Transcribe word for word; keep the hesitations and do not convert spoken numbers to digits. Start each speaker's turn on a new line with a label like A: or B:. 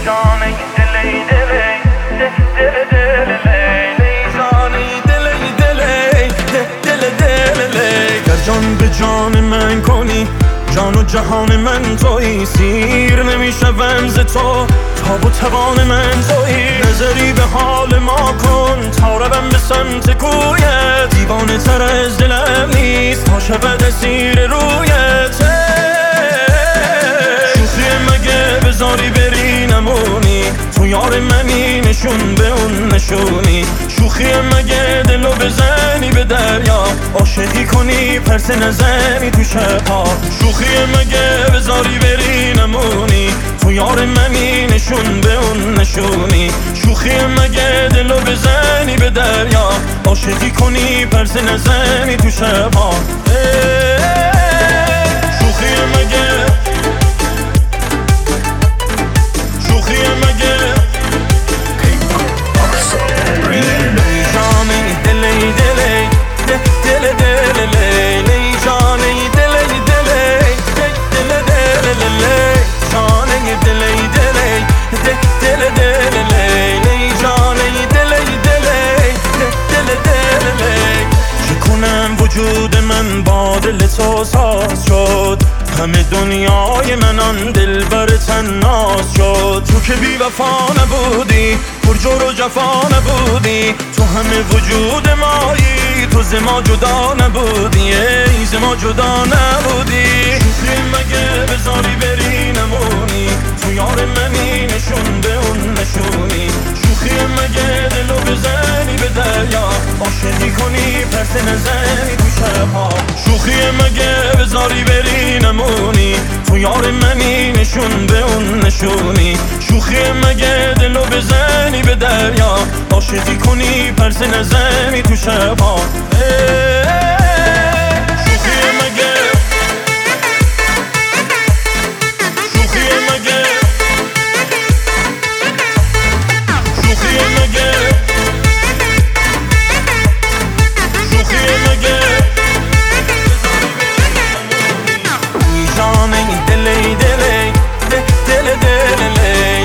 A: جانه دلی دلی دل دل لیلی جانه دلی دلی دل دل لی گر جان به جان من کنی جان و جهان من تویی سیر نمیشوم ز تو تاب و توان من تویی نظری به حال ما کن تا روم به سمت کویت دیوانه تر از دلم نیست تا شود اسیر رویت شوخی مگه بذاری بری نمونی تو یار منی نشون به اون نشونی شوخی مگه دلو بزنی به دریا عاشقی کنی پرس نزنی تو شبها شوخی مگه بذاری بری نمونی تو یار منی نشون به اون نشونی شوخی مگه دلو بزنی به دریا عاشقی کنی پرس نزنی تو شبها شوخی مگه شوخی مگه جانی دلی دلی دل دل لیلی جانی دلی دلی دل دل لیلی جانی دلی دلی دل دل لیلی جانی دلی دلی دل دل لی چه کنم وجود من با دل تو ساز شد همه دنیای من آن دل بر تناز شد تو که بی وفا نبودی پر جور و جفا نبودی تو همه وجود مایی تو ز ما جدا نبودی ای ز ما جدا نبودی شوخی مگه بذاری بری نمونی تو یار منی نشون به اون نشونی شوخی مگه دلو بزنی به دریا عاشقی کنی پرس نزنی تو شبها شوخی مگه بذاری بری نمونی تو یار منی نشون به اون نشونی شوخی مگه دلو بزنی به دریا عاشقی کنی پرس نزنی تو شبها شوخی مگه شوخی مگه شوخی مگه شوخی مگه جانه دلی دلی دل دل دلی